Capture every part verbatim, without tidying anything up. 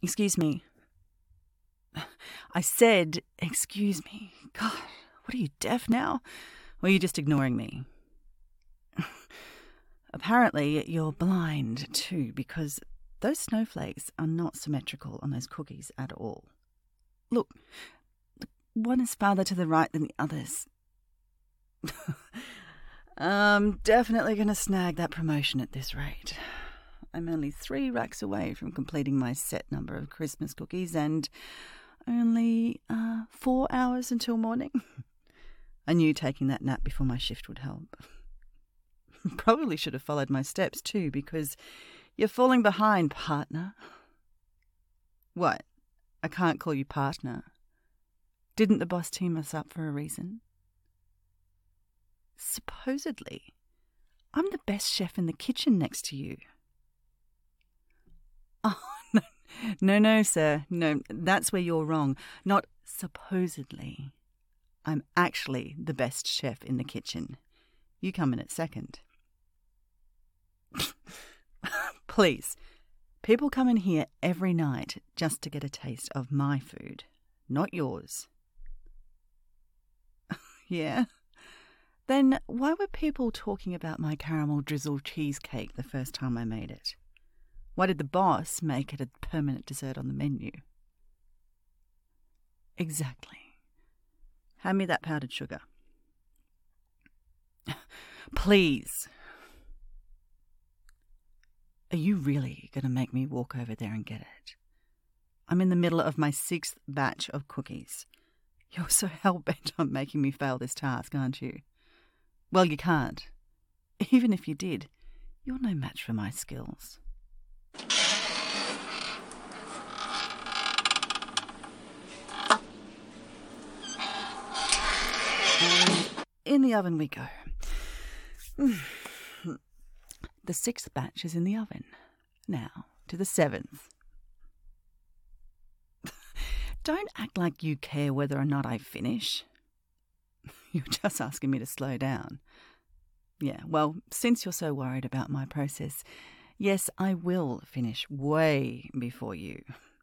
Excuse me. I said, excuse me. God, what are you, deaf now? Or are you just ignoring me? Apparently, you're blind too, because those snowflakes are not symmetrical on those cookies at all. Look, one is farther to the right than the others. I'm definitely going to snag that promotion at this rate. I'm only three racks away from completing my set number of Christmas cookies and only uh, four hours until morning. I knew taking that nap before my shift would help. Probably should have followed my steps too, because you're falling behind, partner. What? I can't call you partner. Didn't the boss team us up for a reason? Supposedly, I'm the best chef in the kitchen next to you. Oh, no, no, no, sir. No, that's where you're wrong. Not supposedly. I'm actually the best chef in the kitchen. You come in at second. Please, people come in here every night just to get a taste of my food, not yours. Yeah? Then why were people talking about my caramel drizzle cheesecake the first time I made it? Why did the boss make it a permanent dessert on the menu? Exactly. Hand me that powdered sugar. Please. Are you really going to make me walk over there and get it? I'm in the middle of my sixth batch of cookies. You're so hell-bent on making me fail this task, aren't you? Well, you can't. Even if you did, you're no match for my skills. And in the oven we go. The sixth batch is in the oven. Now to the seventh. Don't act like you care whether or not I finish. You're just asking me to slow down. Yeah, well, since you're so worried about my process, yes, I will finish way before you.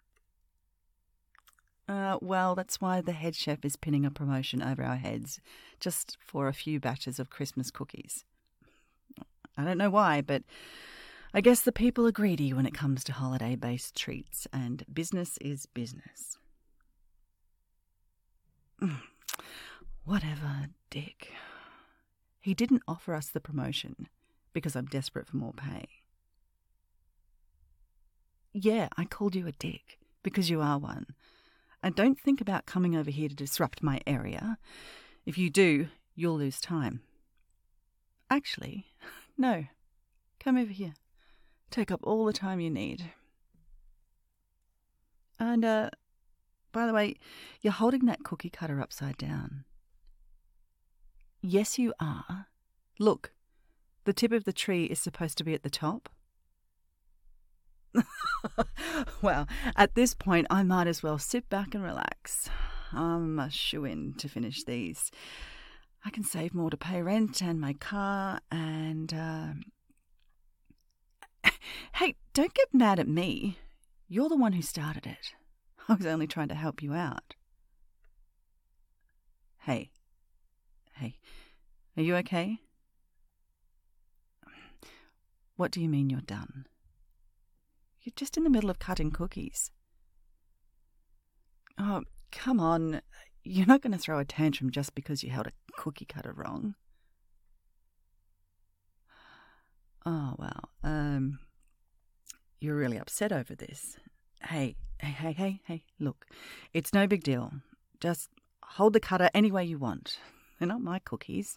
Uh, well, that's why the head chef is pinning a promotion over our heads, just for a few batches of Christmas cookies. I don't know why, but I guess the people are greedy when it comes to holiday-based treats, and business is business. Whatever, Dick. He didn't offer us the promotion because I'm desperate for more pay. Yeah, I called you a dick because you are one. And don't think about coming over here to disrupt my area. If you do, you'll lose time. Actually, no. Come over here. Take up all the time you need. And, uh, by the way, you're holding that cookie cutter upside down. Yes, you are. Look, the tip of the tree is supposed to be at the top. Well, at this point, I might as well sit back and relax. I'm a shoo-in to finish these. I can save more to pay rent and my car and... Uh... Hey, don't get mad at me. You're the one who started it. I was only trying to help you out. Hey. Hey. Are you okay? What do you mean you're done? You're just in the middle of cutting cookies. Oh, come on. You're not going to throw a tantrum just because you held a cookie cutter wrong. Oh, well, um, you're really upset over this. Hey, hey, hey, hey, hey, look, it's no big deal. Just hold the cutter any way you want. They're not my cookies.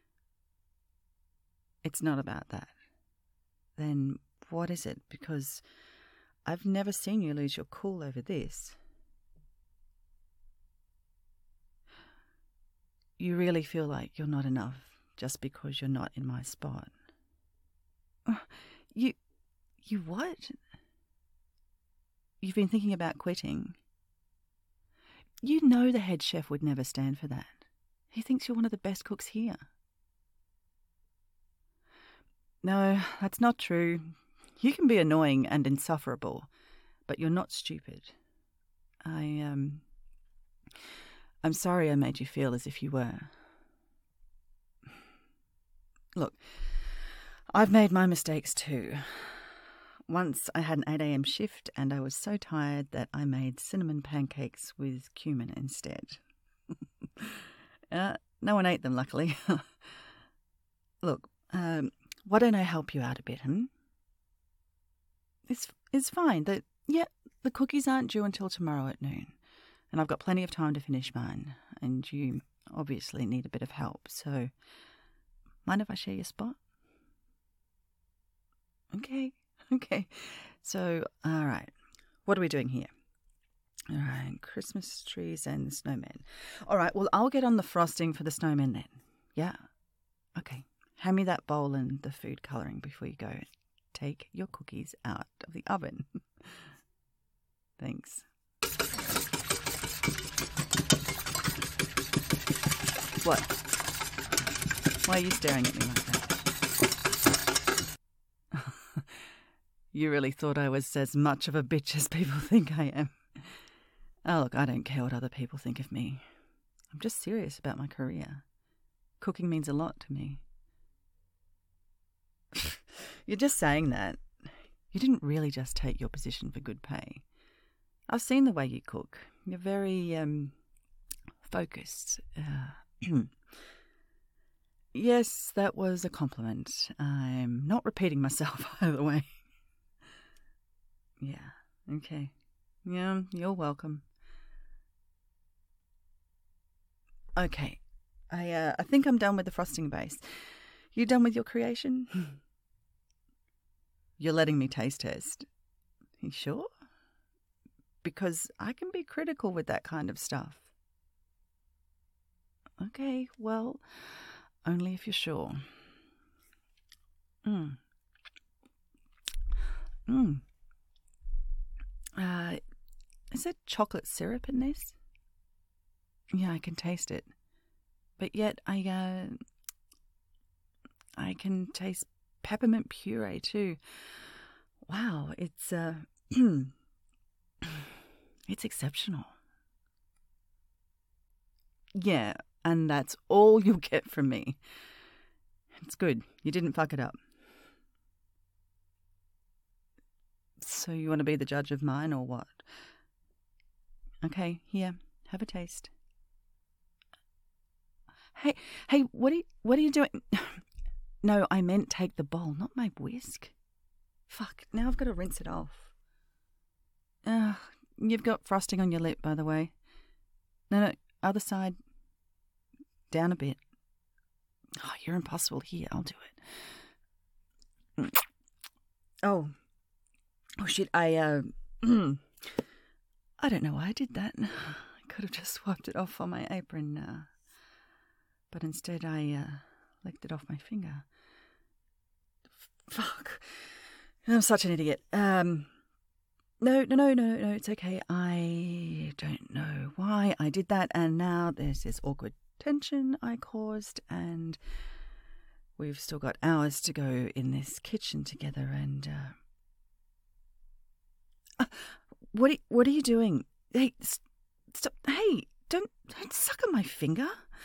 It's not about that. Then what is it? Because I've never seen you lose your cool over this. You really feel like you're not enough just because you're not in my spot. You, you what? You've been thinking about quitting. You know the head chef would never stand for that. He thinks you're one of the best cooks here. No, that's not true. You can be annoying and insufferable, but you're not stupid. I, um... I'm sorry I made you feel as if you were. Look, I've made my mistakes too. Once I had an eight a.m. shift and I was so tired that I made cinnamon pancakes with cumin instead. uh, no one ate them, luckily. Look, um, why don't I help you out a bit, hmm? It's, it's fine. The, yeah, the cookies aren't due until tomorrow at noon. And I've got plenty of time to finish mine. And you obviously need a bit of help, so mind if I share your spot? Okay, okay. So, all right. What are we doing here? All right, Christmas trees and snowmen. All right, well, I'll get on the frosting for the snowmen then. Yeah? Okay. Hand me that bowl and the food colouring before you go. Take your cookies out of the oven. Thanks. What? Why are you staring at me like that? You really thought I was as much of a bitch as people think I am. Oh, look, I don't care what other people think of me. I'm just serious about my career. Cooking means a lot to me. You're just saying that. You didn't really just take your position for good pay. I've seen the way you cook. You're very, um, focused. Uh, yes, that was a compliment. I'm not repeating myself, by the way. Yeah, okay. Yeah, you're welcome. Okay, I uh, I think I'm done with the frosting base. You done with your creation? You're letting me taste test. You sure? Because I can be critical with that kind of stuff. Okay, well, only if you're sure. Mm. Mm. Uh, is there chocolate syrup in this? Yeah, I can taste it. But yet I, uh, I can taste peppermint puree too. Wow, it's, uh, it's exceptional. Yeah, and that's all you'll get from me. It's good. You didn't fuck it up. So you want to be the judge of mine or what? Okay, here, have a taste. Hey, hey, what are you, what are you doing? No, I meant take the bowl, not my whisk. Fuck, now I've got to rinse it off. Uh, you've got frosting on your lip, by the way. No, no, other side. Down a bit. Oh, you're impossible. Here, I'll do it. Oh. Oh, shit, I, uh... I don't know why I did that. I could have just wiped it off on my apron, uh, but instead I, uh, licked it off my finger. Fuck. I'm such an idiot. Um, no, no, no, no, no, it's okay. I don't know why I did that, and now there's this awkward tension I caused, and we've still got hours to go in this kitchen together, and, uh... uh what, are, what are you doing? Hey, st- stop. Hey, don't, don't suck on my finger.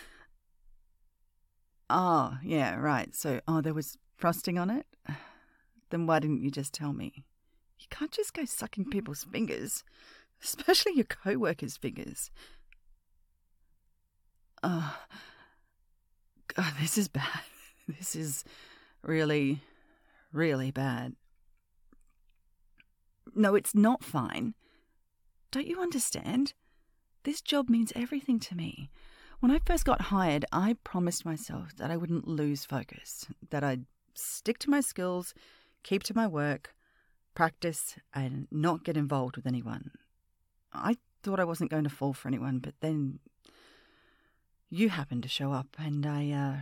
Oh, yeah, right. So, oh, there was frosting on it? Then why didn't you just tell me? You can't just go sucking people's fingers, especially your co-workers' fingers. Oh, God, this is bad. This is really, really bad. No, it's not fine. Don't you understand? This job means everything to me. When I first got hired, I promised myself that I wouldn't lose focus, that I'd stick to my skills, keep to my work, practice, and not get involved with anyone. I thought I wasn't going to fall for anyone, but then you happened to show up, and I, uh...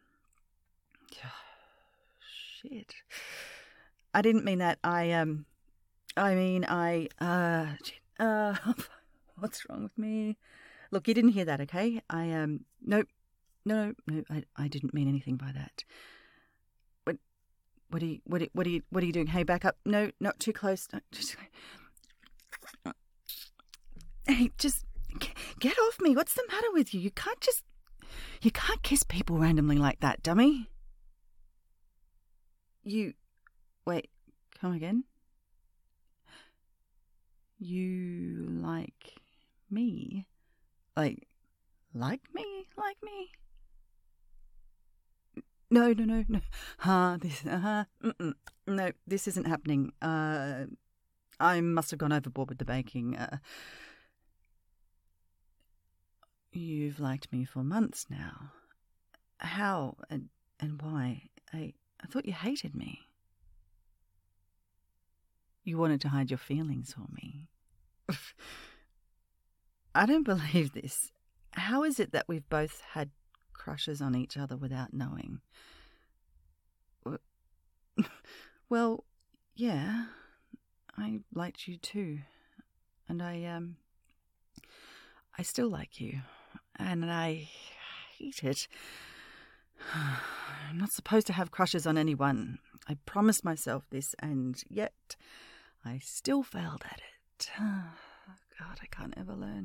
shit. I didn't mean that. I, um... I mean, I, uh... Uh... What's wrong with me? Look, you didn't hear that, okay? I, um... Nope. No, no, no, I, I didn't mean anything by that. What... What are you... What are, what are you... What are you doing? Hey, back up. No, not too close. No, just... Hey, just g- get off me. What's the matter with you? You can't just... You can't kiss people randomly like that, dummy. You... Wait, come again? You like me? Like, like me? Like me? No, no, no, no. Ha, uh, this, uh, mm-mm. No, this isn't happening. Uh, I must have gone overboard with the baking. Uh, you've liked me for months now. How and and why? I I thought you hated me. You wanted to hide your feelings for me. I don't believe this. How is it that we've both had crushes on each other without knowing? Well, yeah, I liked you too. And I, um, I still like you. And I hate it. I'm not supposed to have crushes on anyone. I promised myself this, and yet I still failed at it. God, I can't ever learn.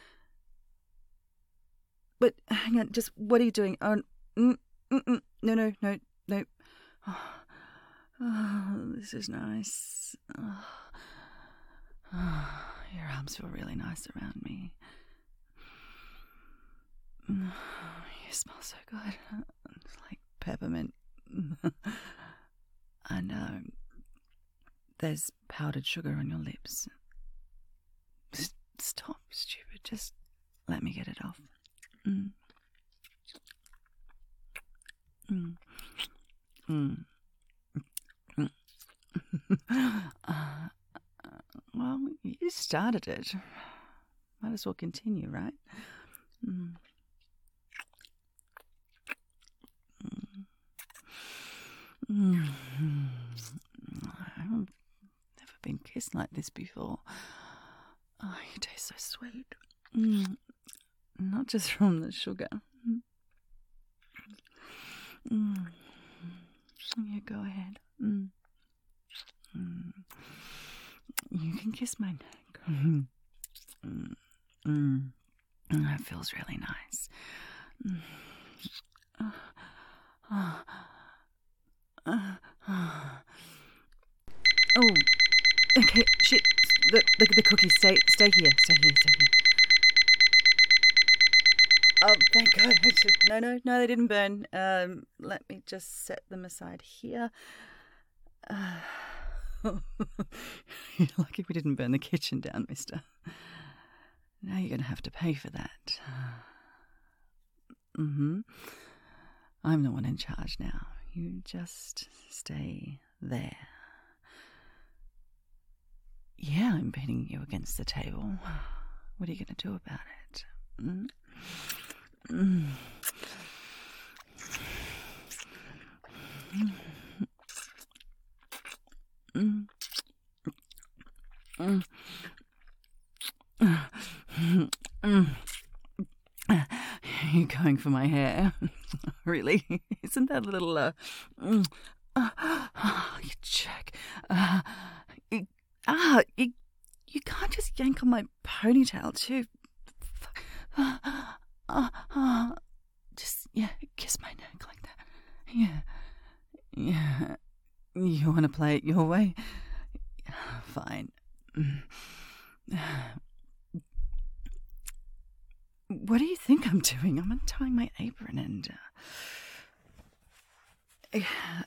But hang on, just what are you doing? Oh, mm, mm, mm, no, no, no, no. Oh, oh, this is nice. Oh, oh, your arms feel really nice around me. Oh, you smell so good. It's like peppermint. And um, there's powdered sugar on your lips. S- stop, stupid. Just let me get it off. Mm. Mm. Mm. uh, well, you started it. Might as well continue, right? Mm. Mm. I've never been kissed like this before. Oh, you taste so sweet. Mm. Not just from the sugar. Mm. Yeah, go ahead. Mm. Mm. You can kiss my neck. Mm. Mm. That feels really nice. Mm. Uh, uh, uh, uh. Oh, okay, shit. The, the, the cookies, stay, stay here, stay here, stay here. Oh, thank God. No, no, no, they didn't burn. Um, let me just set them aside here. Uh, you're lucky we didn't burn the kitchen down, mister. Now you're going to have to pay for that. Mm-hmm. I'm the one in charge now. You just stay there. Yeah, I'm beating you against the table. What are you going to do about it? Mm? Mm. Mm. Mm. Mm. Mm. You're going for my hair. Really? Isn't that a little, uh... Mm. Uh, oh, you jerk. Uh, you, ah, you, you can't just yank on my ponytail, too. Uh, uh, uh, just, yeah, kiss my neck like that. Yeah. Yeah. You want to play it your way? Fine. What do you think I'm doing? I'm untying my apron and... Uh,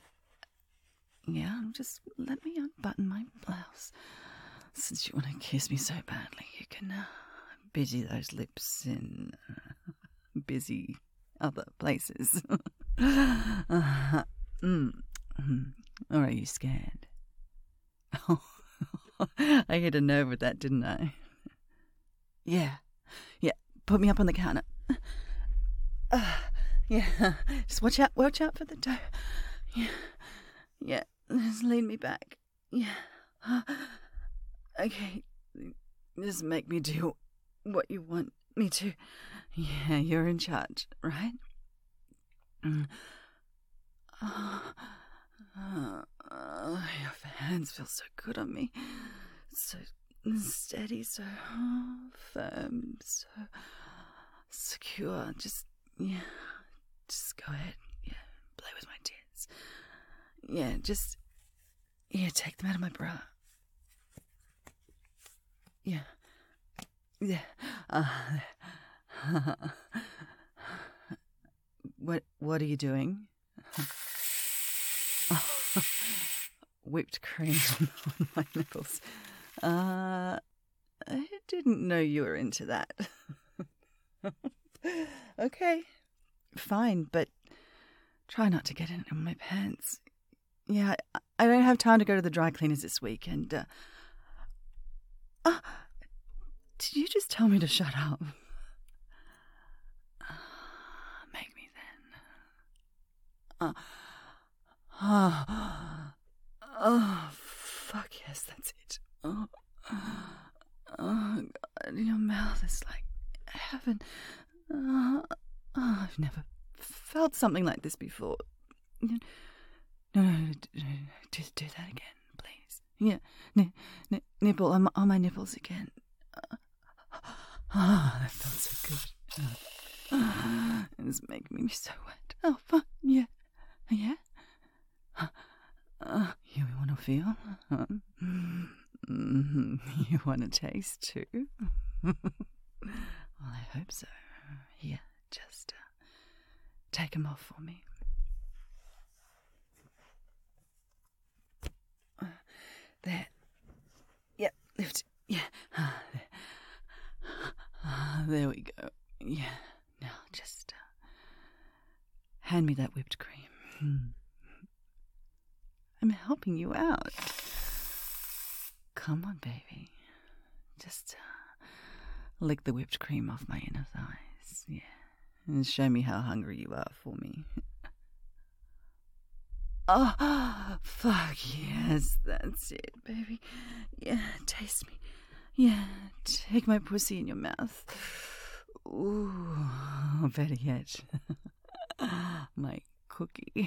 yeah, just let me unbutton my blouse. Since you want to kiss me so badly, you can uh, busy those lips in uh, busy other places. uh, mm, mm. Or are you scared? Oh, I hit a nerve with that, didn't I? Yeah, yeah. Put me up on the counter. Uh, yeah, just watch out, watch out for the dough. Yeah, yeah. Just lean me back. Yeah. Okay. Just make me do what you want me to. Yeah, you're in charge, right? Mm. Oh, oh, oh, your hands feel so good on me. So steady, so firm, so secure. Just, yeah, just go ahead. Yeah, play with my tits. Yeah, just, yeah, take them out of my bra. Yeah, yeah. Uh, what, what are you doing? Whipped cream on my nipples. Uh, I didn't know you were into that. Okay, fine, but try not to get it in my pants. Yeah, I, I don't have time to go to the dry cleaners this week, and, uh... uh did you just tell me to shut up? Uh, make me then. Uh... Oh, oh, fuck yes, that's it. Oh, oh God, your mouth is like heaven. Oh, oh, I've never felt something like this before. No, no, no, no, just do that again, please. Yeah, n- n- nipple on my, on my nipples again. Ah, oh, that felt so good. Oh, it's making me so wet. Oh, fuck, yeah, yeah. Uh, you want to feel? Uh, mm-hmm. You want to taste too? Well, I hope so. Here, just uh, take them off for me. Uh, there. Yep, lift. Yeah. Uh, there. Uh, there we go. Yeah. Now just uh, hand me that whipped cream. Hmm. I'm helping you out. Come on, baby. Just uh, lick the whipped cream off my inner thighs. Yeah. And show me how hungry you are for me. Oh, fuck yes. That's it, baby. Yeah, taste me. Yeah, take my pussy in your mouth. Ooh, better yet. My cookie.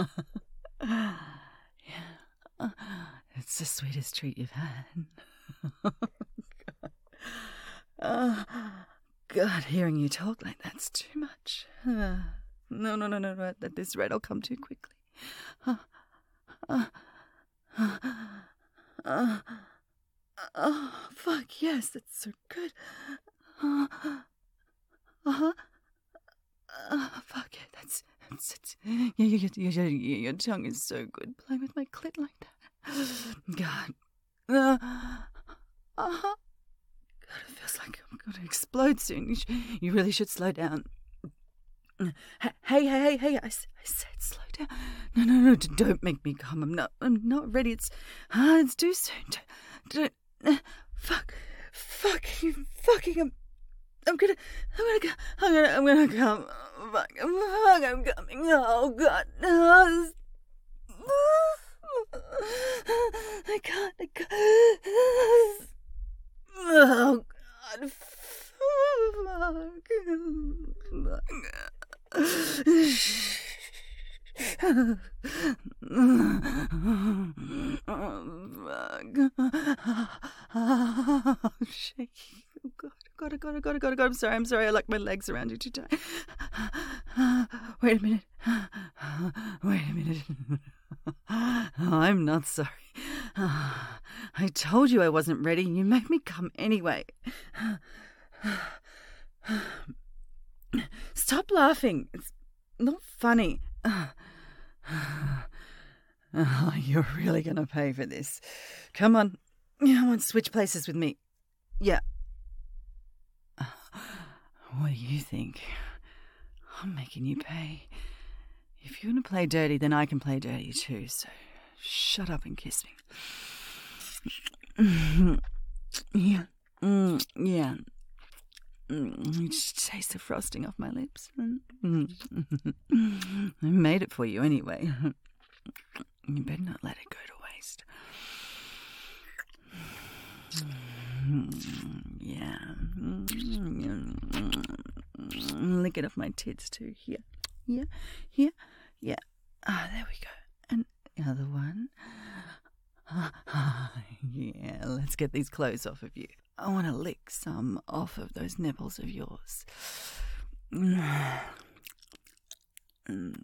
Yeah, uh, it's the sweetest treat you've had. Oh, God. Oh, God, hearing you talk like that's too much. Uh, no, no, no, no, no, that this red will come too quickly. Uh, uh, uh, uh, oh, fuck, yes, that's so good. Uh, uh-huh. Uh, fuck it, that's... That's it. Yeah, yeah, yeah, yeah, yeah, your tongue is so good playing with my clit like that. God. Uh, uh-huh. God, it feels like I'm going to explode soon. You, sh- you really should slow down. Hey, hey, hey, hey, I, I said slow down. No, no, no, don't make me come. I'm not, I'm not ready. It's, uh, it's too soon. Don't, don't, uh, fuck, fuck, you fucking, I'm, I'm gonna, I'm gonna, I'm gonna, I'm gonna come. Fuck, fuck, I'm coming. Oh, God. No. I can't, I can't. Oh, God. Fuck. Oh, shaky. Oh, God. God, I got it, got it, got it, got it. I'm sorry, I'm sorry. I like my legs around you too tight. Wait a minute. Wait a minute. Oh, I'm not sorry. I told you I wasn't ready. You made me come anyway. Stop laughing. It's not funny. Oh, you're really going to pay for this. Come on. Come on, switch places with me. Yeah. What do you think? I'm making you pay. If you want to play dirty, then I can play dirty too, so shut up and kiss me. Yeah. Mm, yeah. Mm, you just taste the frosting off my lips. I made it for you anyway. You better not let it go to waste. Yeah. Lick it off my tits too. Here. Here. Here. Ah, there we go. And the other one. Yeah, let's get these clothes off of you. I want to lick some off of those nipples of yours. Mm. Mm.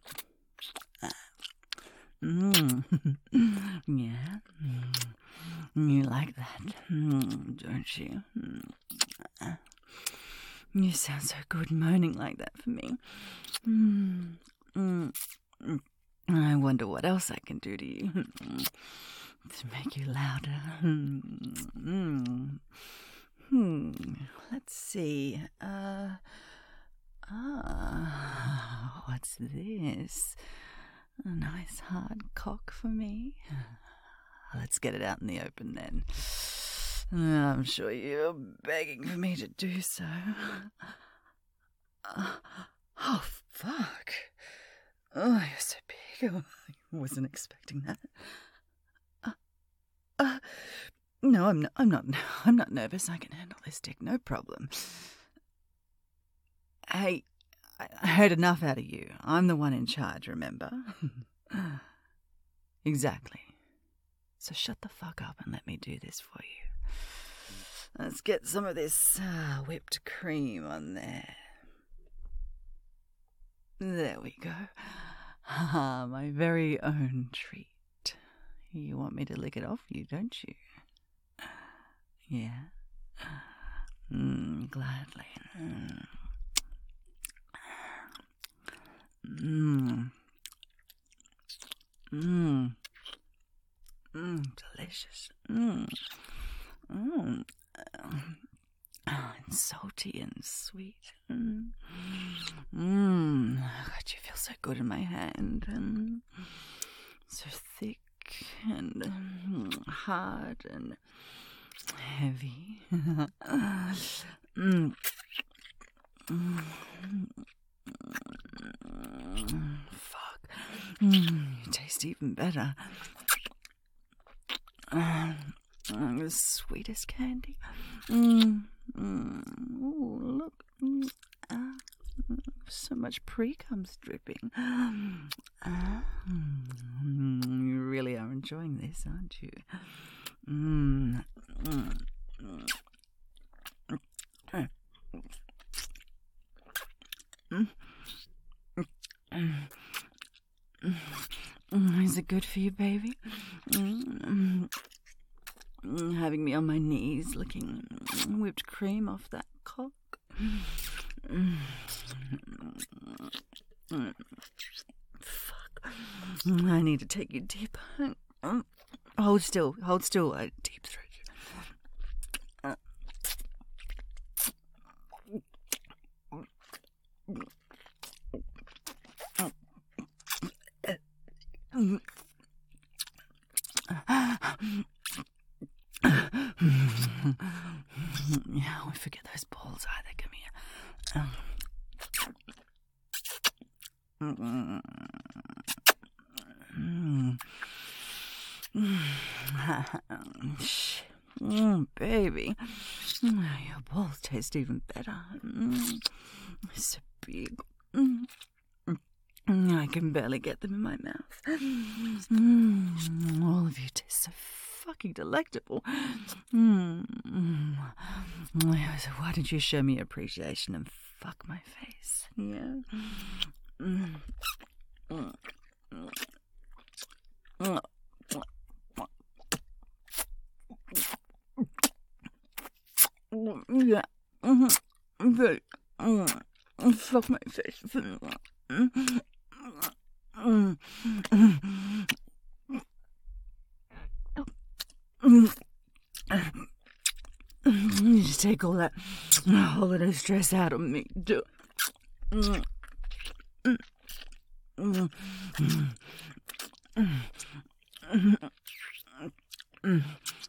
Mm. Yeah. You like that, mm, don't you? Mm. You sound so good moaning like that for me. Mm. Mm. I wonder what else I can do to you to make you louder. Mm. Hmm. Let's see. Uh. Ah. What's this? A nice hard cock for me. Let's get it out in the open then. I'm sure you're begging for me to do so. Uh, oh, fuck. Oh, you're so big. I wasn't expecting that. Uh, uh, no, I'm not, I'm not, I'm not nervous. I can handle this dick, no problem. Hey, I heard enough out of you. I'm the one in charge, remember? Exactly. So shut the fuck up and let me do this for you. Let's get some of this uh, whipped cream on there. There we go. Ah, my very own treat. You want me to lick it off you, don't you? Yeah? Mm, gladly. Mm. Mmm. Mmm. Mmm. Delicious. Mmm. Mmm. Oh, and salty and sweet. Mmm. Mmm. God, you feel so good in my hand. Mm. So thick and mm, hard and heavy. mm. Mm. Fuck. Mm, you taste even better. Um, the sweetest candy. Mm, mm, ooh, look. Mm, ah, so much pre-cum's dripping. Ah, mm, you really are enjoying this, aren't you? Mm, mm, mm. Mm. Mm, is it good for you, baby? Mm, mm, having me on my knees, licking whipped cream off that cock. Mm, mm, fuck. I need to take you deeper. Mm, hold still, hold still. I deep throat you. Uh, Mm. Yeah, I forget those balls either. Come here. Um. Mm. Mm, baby. Mm, your balls taste even better. Mm. So big. Mm. I can barely get them in my mouth. Mm, all of you taste so fucking delectable. Mm. So why didn't you show me appreciation and fuck my face? Yeah. Mm. Mm. Mm. Yeah. Mm-hmm. Very. Mm. Fuck my face. Mm. Mm. Mm. You just take all that holiday stress out of me. Do. Mm. Mm. Mm. Mm. Mm.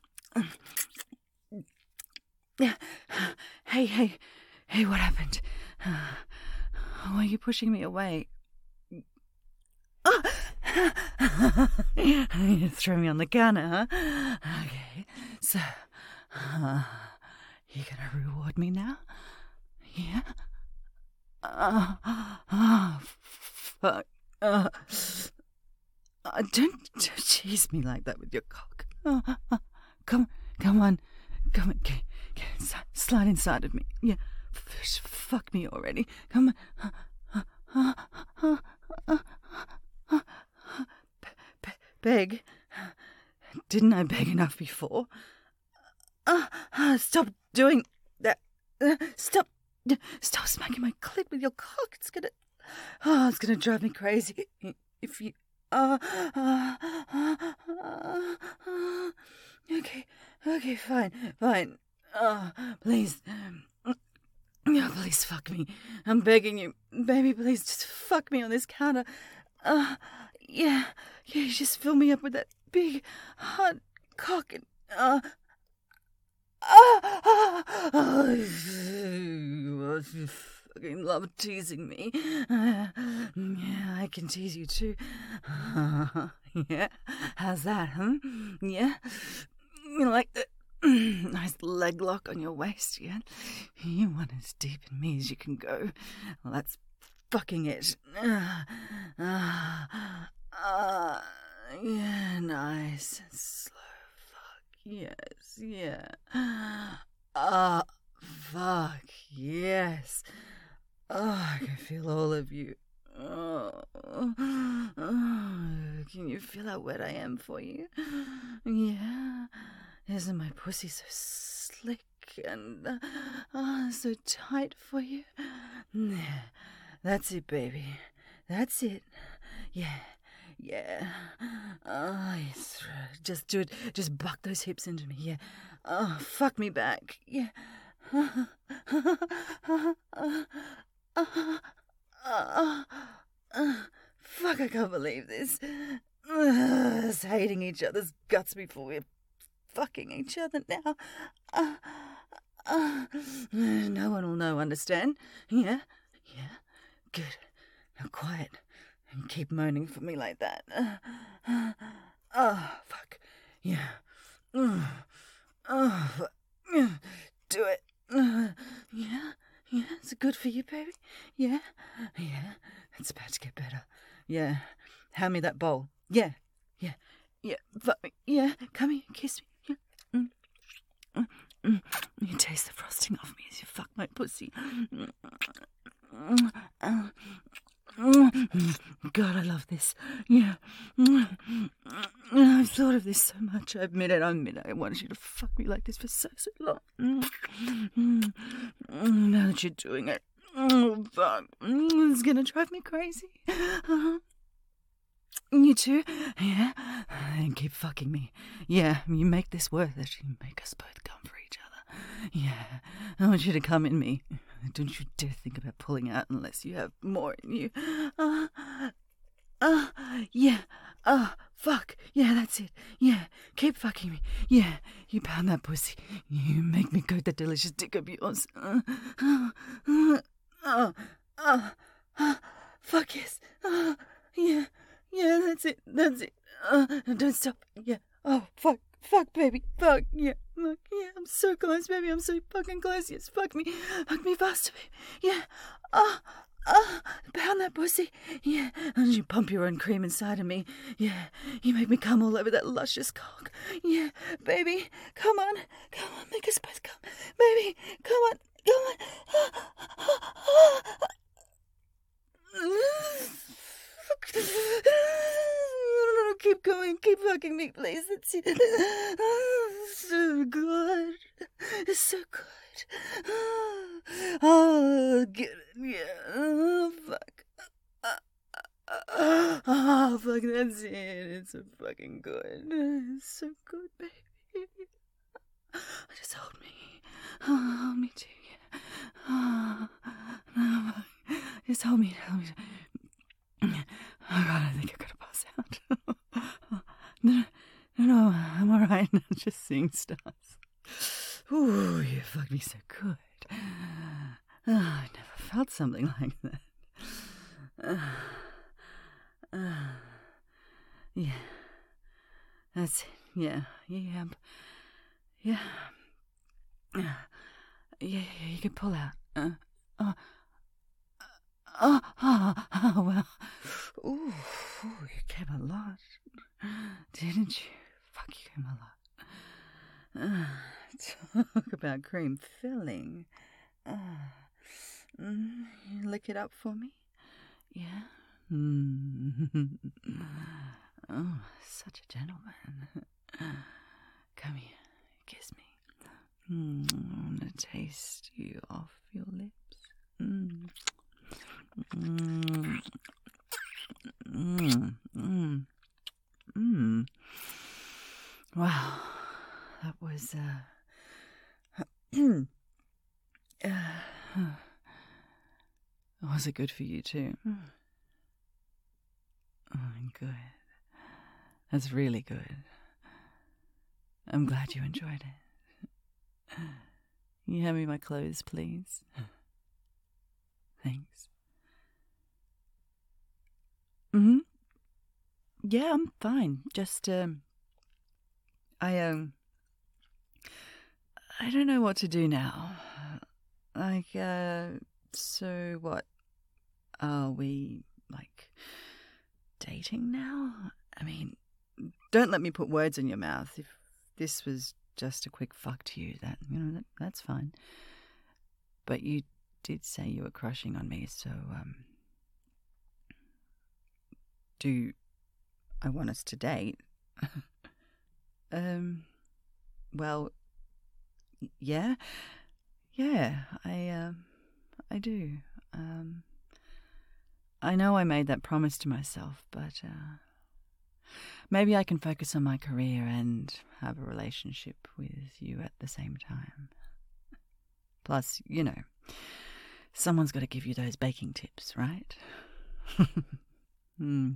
Mm. Hey, hey, hey, what happened? Why are you pushing me away? Oh! You throw me on the counter, huh? Okay, so uh, you gonna reward me now? Yeah? Uh, oh, fuck. Uh, uh, don't, don't tease me like that with your cock. Uh, uh, come, come on, come on, get, get inside, slide inside of me. Yeah, f- fuck me already. Come on. Be- beg. Didn't I beg enough before? Uh, uh, stop doing that. Uh, stop. Stop smacking my clit with your cock. It's gonna. Oh, it's gonna drive me crazy. If you. Uh, uh, uh, uh, uh, okay. Okay, fine. Fine. Uh, please. Oh, please fuck me. I'm begging you. Baby, please just fuck me on this counter. Uh, yeah. Yeah, just fill me up with that big, hard cock and. Uh, Ah, ah, oh, you fucking love teasing me. Uh, yeah, I can tease you too. Uh, yeah, how's that, huh? Yeah, you like the nice leg lock on your waist, yeah? You want as deep in me as you can go. Well, that's fucking it. Uh, uh, uh, yeah, nice and slow. Yes, yeah. Ah, uh, fuck, yes. Oh, I can feel all of you. Oh, oh, can you feel how wet I am for you? Yeah. Isn't my pussy so slick and uh, oh, so tight for you? Yeah, that's it, baby. That's it. Yeah. Yeah. Oh, yes. Just do it. Just buck those hips into me. Yeah. Oh, fuck me back. Yeah. Fuck, I can't believe this. Us hating each other's guts before we're fucking each other now. Uh, uh, no one will know, understand? Yeah? Yeah? Good. Now quiet. And keep moaning for me like that. Uh, uh, oh, fuck. Yeah. Uh, oh, fuck. Uh, do it. Uh, yeah? Yeah? Is it good for you, baby? Yeah? Yeah? It's about to get better. Yeah. Hand me that bowl. Yeah. Yeah. Yeah. Fuck me. Yeah. Come here. Kiss me. Yeah. Mm. Mm. Mm. You taste the frosting off me as you fuck my pussy. Mm. Uh. God, I love this. Yeah. I've thought of this so much. I admit it, I admit it. I wanted you to fuck me like this for so, so long. Now that you're doing it, oh, fuck. It's gonna drive me crazy. Uh-huh. You too? Yeah? And keep fucking me. Yeah, you make this worth it. You make us both come for each other. Yeah. I want you to come in me. Don't you dare think about pulling out unless you have more in you. Uh, uh, yeah. Uh, fuck. Yeah, that's it. Yeah, keep fucking me. Yeah, you pound that pussy. You make me go that delicious dick of yours. Uh, uh, uh, uh, uh, uh, fuck yes. Uh, yeah, yeah, that's it. That's it. Uh, don't stop. Yeah. Oh, fuck. Fuck, baby. Fuck. Yeah. Look, yeah, I'm so close, baby. I'm so fucking close. Yes, fuck me. Fuck me faster, baby. Yeah. Ah, uh, ah, uh, pound that pussy. Yeah. And you pump your own cream inside of me. Yeah. You make me come all over that luscious cock. Yeah. Baby, come on. Come on. Make us both come. Baby, come on. Come on. Keep going, keep fucking me, please. That's it. Oh, so good. It's so good. Oh, get it. Yeah. Oh, fuck. Oh, fuck, that's it. It's so fucking good. It's so good, baby. Just hold me. Oh, hold me too, yeah. Oh, no, just hold me, hold me. Oh, God, I think I'm gonna pass out. No, no, no, I'm all right. I'm just seeing stars. Ooh, you fucked me so good. Oh, I never felt something like that. Uh, uh, yeah, that's it. Yeah, yeah, yeah, yeah, yeah. You can pull out. Uh, uh, oh, oh, oh, well. Ooh, ooh, you came a lot. Didn't you? Fuck, you came a lot. Talk about cream filling. Uh, mm, you lick it up for me? Yeah? Mm. Oh, such a gentleman. Come here, kiss me. Mm, I want to taste you off your lips. Mm. Mm. Mm. Mm. Mm. Wow, that was, uh... uh was it good for you too? Oh, good. That's really good. I'm glad you enjoyed it. Can you hand me my clothes, please? Thanks. Mm-hmm. Yeah, I'm fine. Just, um... I, um... I don't know what to do now. Like, uh... So what? Are we, like, dating now? I mean, don't let me put words in your mouth. If this was just a quick fuck to you, that, you know, that, that's fine. But you did say you were crushing on me, so, um... do I want us to date? um, well, yeah. Yeah, I, um, I do. Um... I know I made that promise to myself, but uh, maybe I can focus on my career and have a relationship with you at the same time. Plus, you know, someone's got to give you those baking tips, right? mm.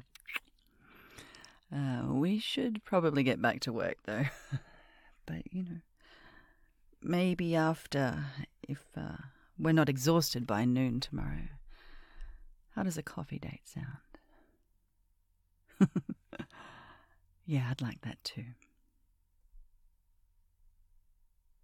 uh, we should probably get back to work, though. But, you know, maybe after, if uh, we're not exhausted by noon tomorrow. How does a coffee date sound? Yeah, I'd like that too.